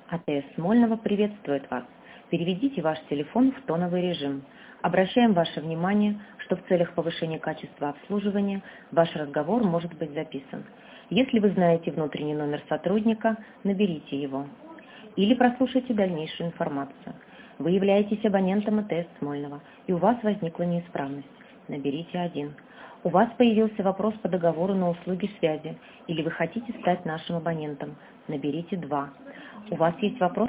АТС Смольного приветствует вас. Переведите ваш телефон в тоновый режим. Обращаем ваше внимание, что в целях повышения качества обслуживания ваш разговор может быть записан. Если вы знаете внутренний номер сотрудника, наберите его. Или прослушайте дальнейшую информацию. Вы являетесь абонентом АТС Смольного, и у вас возникла неисправность. Наберите 1. У вас появился вопрос по договору на услуги связи, или вы хотите стать нашим абонентом. Наберите 2. У вас есть вопрос